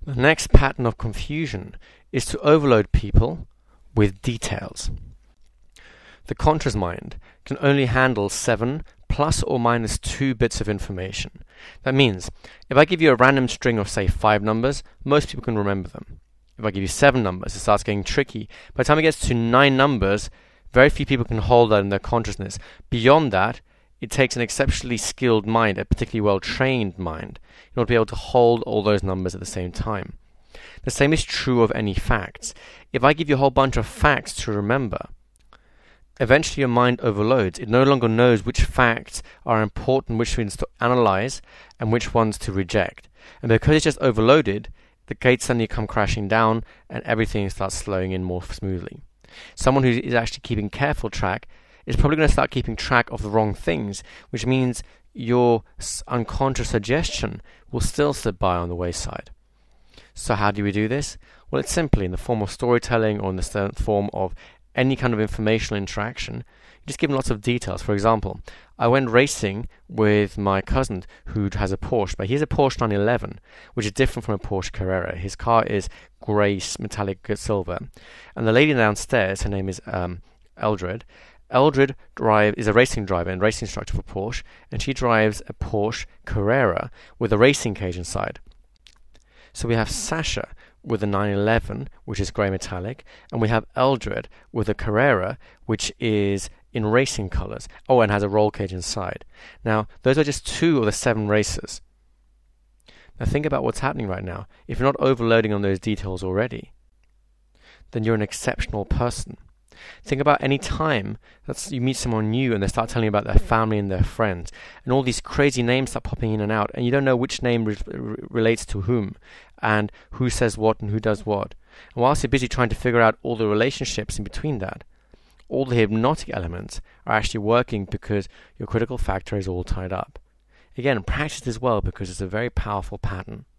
The next pattern of confusion is to overload people with details. The conscious mind can only handle 7 plus or minus 2 bits of information. That means, if I give you a random string of, say, 5 numbers, most people can remember them. If I give you 7 numbers, it starts getting tricky. By the time it gets to 9 numbers, very few people can hold that in their consciousness. Beyond that, it takes an exceptionally skilled mind, a particularly well-trained mind, in order to be able to hold all those numbers at the same time. The same is true of any facts. If I give you a whole bunch of facts to remember, eventually your mind overloads. It no longer knows which facts are important, which ones to analyze, and which ones to reject. And because it's just overloaded, the gates suddenly come crashing down, and everything starts slowing in more smoothly. Someone who is actually keeping careful track is probably going to start keeping track of the wrong things, which means your unconscious suggestion will still slip by on the wayside. So how do we do this? Well, it's simply in the form of storytelling or in the form of any kind of informational interaction. You just give them lots of details. For example, I went racing with my cousin who has a Porsche, but he has a Porsche 911, which is different from a Porsche Carrera. His car is grey metallic silver. And the lady downstairs, her name is Eldred. Eldred is a racing driver and racing instructor for Porsche, and she drives a Porsche Carrera with a racing cage inside. So we have Sasha with a 911, which is grey metallic, and we have Eldred with a Carrera, which is in racing colours. Oh, and has a roll cage inside. Now, those are just 2 of the 7 races. Now think about what's happening right now. If you're not overloading on those details already, then you're an exceptional person. Think about any time that you meet someone new and they start telling you about their family and their friends, and all these crazy names start popping in and out, and you don't know which name relates to whom, and who says what and who does what. And whilst you're busy trying to figure out all the relationships in between that, all the hypnotic elements are actually working because your critical factor is all tied up. Again, practice this well because it's a very powerful pattern.